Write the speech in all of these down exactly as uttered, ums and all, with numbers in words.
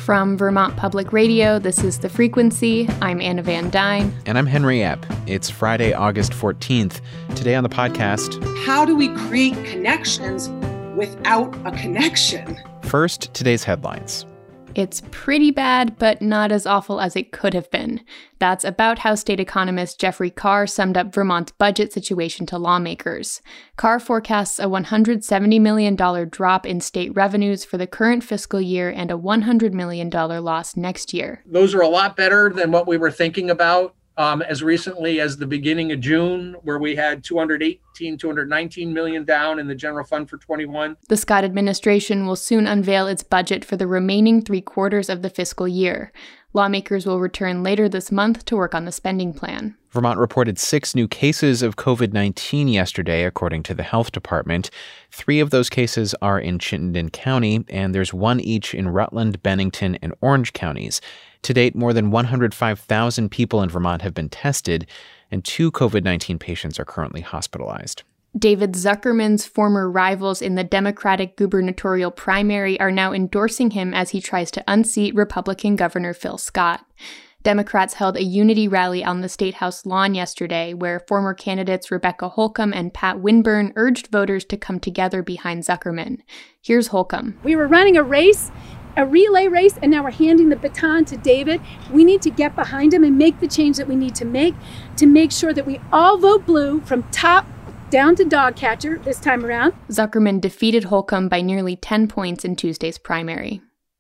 From Vermont Public Radio, this is The Frequency. I'm Anna Van Dyne. And I'm Henry Epp. It's Friday, August fourteenth. Today on the podcast... How do we create connections without a connection? First, today's headlines. It's pretty bad, but not as awful as it could have been. That's about how state economist Jeffrey Carr summed up Vermont's budget situation to lawmakers. Carr forecasts a one hundred seventy million dollars drop in state revenues for the current fiscal year and a one hundred million dollars loss next year. Those are a lot better than what we were thinking about um, as recently as the beginning of June, where we had two hundred eighteen, two hundred nineteen million down in the general fund for twenty-one. The Scott administration will soon unveil its budget for the remaining three quarters of the fiscal year. Lawmakers will return later this month to work on the spending plan. Vermont reported six new cases of covid nineteen yesterday, according to the health department. Three of those cases are in Chittenden County, and there's one each in Rutland, Bennington, and Orange counties. To date, more than one hundred five thousand people in Vermont have been tested, and two covid nineteen patients are currently hospitalized. David Zuckerman's former rivals in the Democratic gubernatorial primary are now endorsing him as he tries to unseat Republican Governor Phil Scott. Democrats held a unity rally on the State House lawn yesterday, where former candidates Rebecca Holcomb and Pat Winburn urged voters to come together behind Zuckerman. Here's Holcomb. We were running a race, a relay race, and now we're handing the baton to David. We need to get behind him and make the change that we need to make to make sure that we all vote blue from top down to dog catcher this time around. Zuckerman defeated Holcomb by nearly ten points in Tuesday's primary.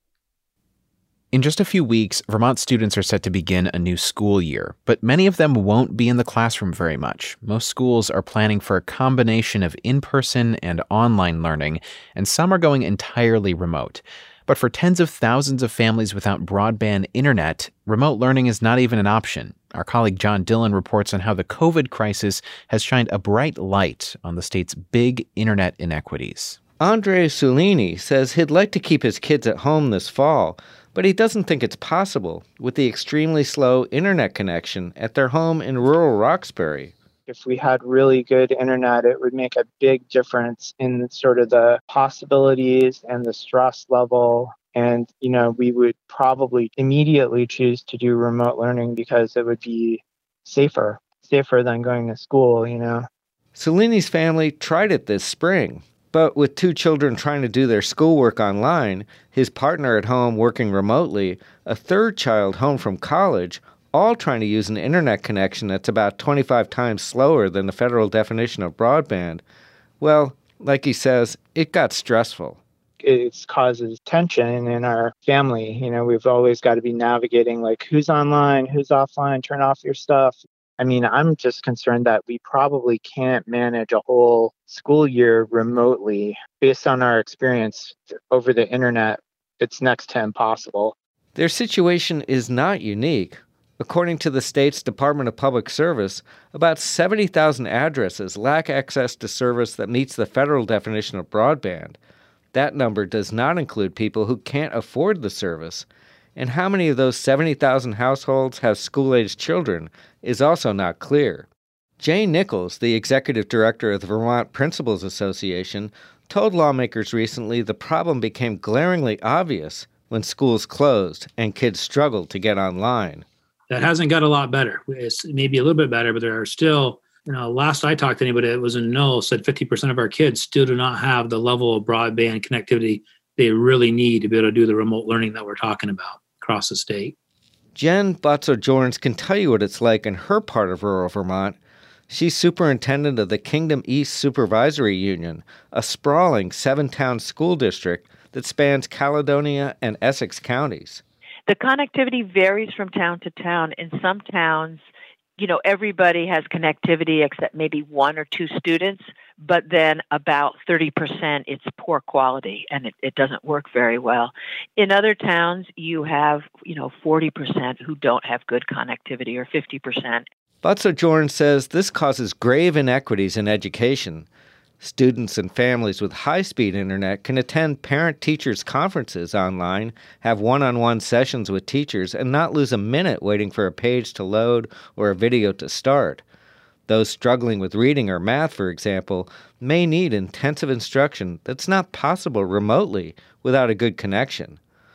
In just a few weeks, Vermont students are set to begin a new school year, but many of them won't be in the classroom very much. Most schools are planning for a combination of in-person and online learning, and some are going entirely remote. But for tens of thousands of families without broadband internet, remote learning is not even an option. Our colleague John Dillon reports on how the COVID crisis has shined a bright light on the state's big internet inequities. Andre Sulini says he'd like to keep his kids at home this fall, but he doesn't think it's possible with the extremely slow internet connection at their home in rural Roxbury. If we had really good internet, it would make a big difference in sort of the possibilities and the stress level. And, you know, we would probably immediately choose to do remote learning because it would be safer, safer than going to school, you know. Celini's family tried it this spring, but with two children trying to do their schoolwork online, his partner at home working remotely, a third child home from college, all trying to use an internet connection that's about twenty-five times slower than the federal definition of broadband, well, like he says, it got stressful. It causes tension in our family. You know, we've always got to be navigating, like, who's online, who's offline, turn off your stuff. I mean, I'm just concerned that we probably can't manage a whole school year remotely. Based on our experience over the internet, it's next to impossible. Their situation is not unique. According to the state's Department of Public Service, about seventy thousand addresses lack access to service that meets the federal definition of broadband. That number does not include people who can't afford the service. And how many of those seventy thousand households have school-aged children is also not clear. Jay Nichols, the executive director of the Vermont Principals Association, told lawmakers recently the problem became glaringly obvious when schools closed and kids struggled to get online. That hasn't got a lot better. It's maybe a little bit better, but there are still, you know, last I talked to anybody that was in know said fifty percent of our kids still do not have the level of broadband connectivity they really need to be able to do the remote learning that we're talking about across the state. Jen Botso-Jorns can tell you what it's like in her part of rural Vermont. She's superintendent of the Kingdom East Supervisory Union, a sprawling seven-town school district that spans Caledonia and Essex counties. The connectivity varies from town to town. In some towns, you know, everybody has connectivity except maybe one or two students, but then about thirty percent it's poor quality and it, it doesn't work very well. In other towns, you have, you know, forty percent who don't have good connectivity or fifty percent. Botso-Jorns says this causes grave inequities in education. Students and families with high-speed internet can attend parent-teachers conferences online, have one-on-one sessions with teachers, and not lose a minute waiting for a page to load or a video to start. Those struggling with reading or math, for example, may need intensive instruction that's not possible remotely without a good connection.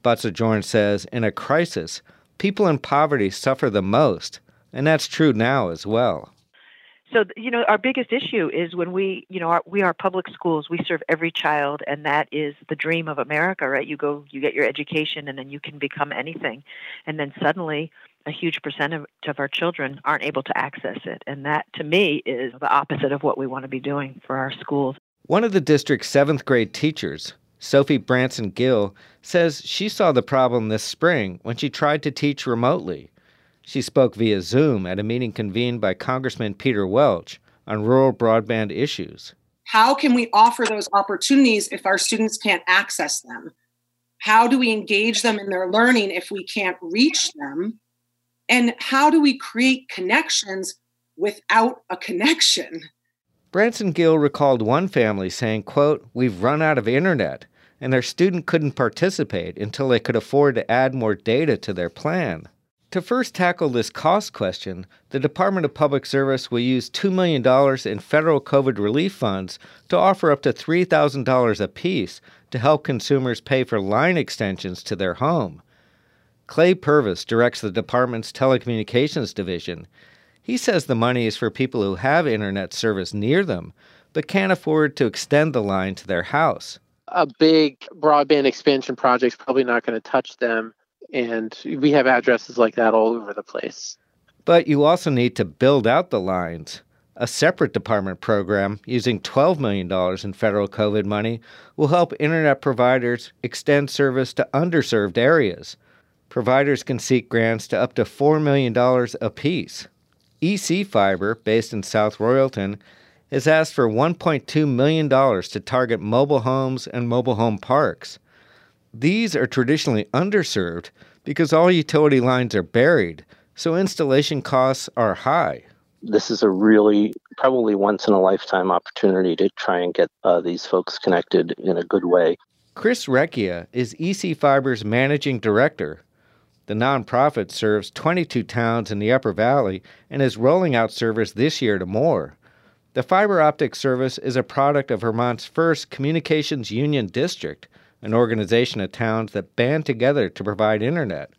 Butzeljohn says in a crisis, people in poverty suffer the most, and that's true now as well. So, you know, our biggest issue is when we, you know, our, we are public schools, we serve every child, and that is the dream of America, right? You go, you get your education, and then you can become anything. And then suddenly, a huge percentage of our children aren't able to access it. And that, to me, is the opposite of what we want to be doing for our schools. One of the district's seventh grade teachers, Sophie Branson Gill, says she saw the problem this spring when she tried to teach remotely. She spoke via Zoom at a meeting convened by Congressman Peter Welch on rural broadband issues. How can we offer those opportunities if our students can't access them? How do we engage them in their learning if we can't reach them? And how do we create connections without a connection? Branson Gill recalled one family saying, quote, "We've run out of internet," and their student couldn't participate until they could afford to add more data to their plan. To first tackle this cost question, the Department of Public Service will use two million dollars in federal COVID relief funds to offer up to three thousand dollars apiece to help consumers pay for line extensions to their home. Clay Purvis directs the department's telecommunications division. He says the money is for people who have internet service near them, but can't afford to extend the line to their house. A big broadband expansion project's probably not going to touch them. And we have addresses like that all over the place. But you also need to build out the lines. A separate department program using twelve million dollars in federal COVID money will help internet providers extend service to underserved areas. Providers can seek grants to up to four million dollars apiece. E C Fiber, based in South Royalton, has asked for one point two million dollars to target mobile homes and mobile home parks. These are traditionally underserved because all utility lines are buried, so installation costs are high. This is a really probably once-in-a-lifetime opportunity to try and get uh, these folks connected in a good way. Chris Recchia is E C Fiber's managing director. The nonprofit serves twenty-two towns in the Upper Valley and is rolling out service this year to more. The fiber optic service is a product of Vermont's first Communications Union District, an organization of towns that band together to provide internet.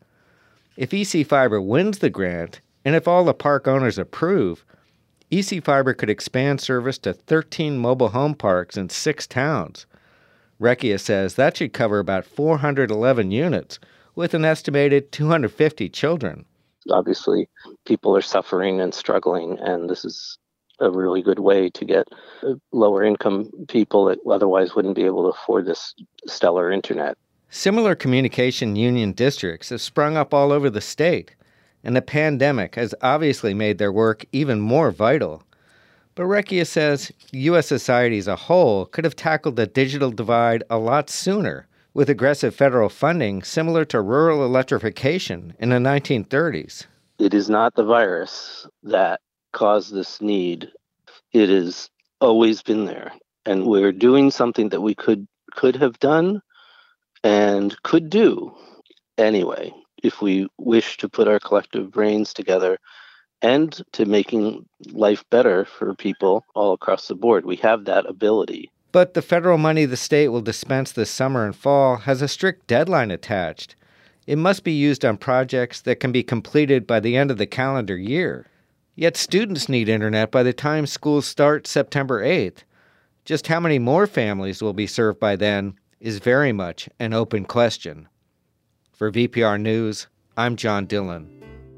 If E C Fiber wins the grant, and if all the park owners approve, E C Fiber could expand service to thirteen mobile home parks in six towns. Recchia says that should cover about four hundred eleven units, with an estimated two hundred fifty children. Obviously, people are suffering and struggling, and this is a really good way to get lower income people that otherwise wouldn't be able to afford this stellar internet. Similar communication union districts have sprung up all over the state, and the pandemic has obviously made their work even more vital. But Recchia says U S society as a whole could have tackled the digital divide a lot sooner, with aggressive federal funding similar to rural electrification in the nineteen thirties. It is not the virus that caused this need. It has always been there. And we're doing something that we could could have done and could do anyway, if we wish to put our collective brains together and to making life better for people all across the board. We have that ability. But the federal money the state will dispense this summer and fall has a strict deadline attached. It must be used on projects that can be completed by the end of the calendar year. Yet students need internet by the time schools start September eighth. Just how many more families will be served by then is very much an open question. For V P R News, I'm John Dillon.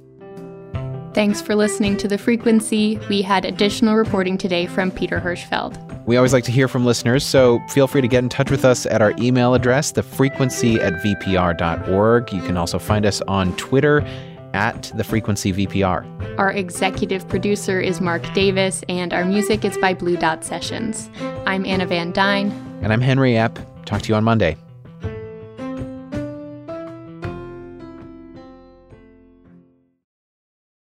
Thanks for listening to The Frequency. We had additional reporting today from Peter Hirschfeld. We always like to hear from listeners, so feel free to get in touch with us at our email address, thefrequency at v p r dot org. You can also find us on Twitter at thefrequencyvpr. Our executive producer is Mark Davis, and our music is by Blue Dot Sessions. I'm Anna Van Dyne. And I'm Henry Epp. Talk to you on Monday.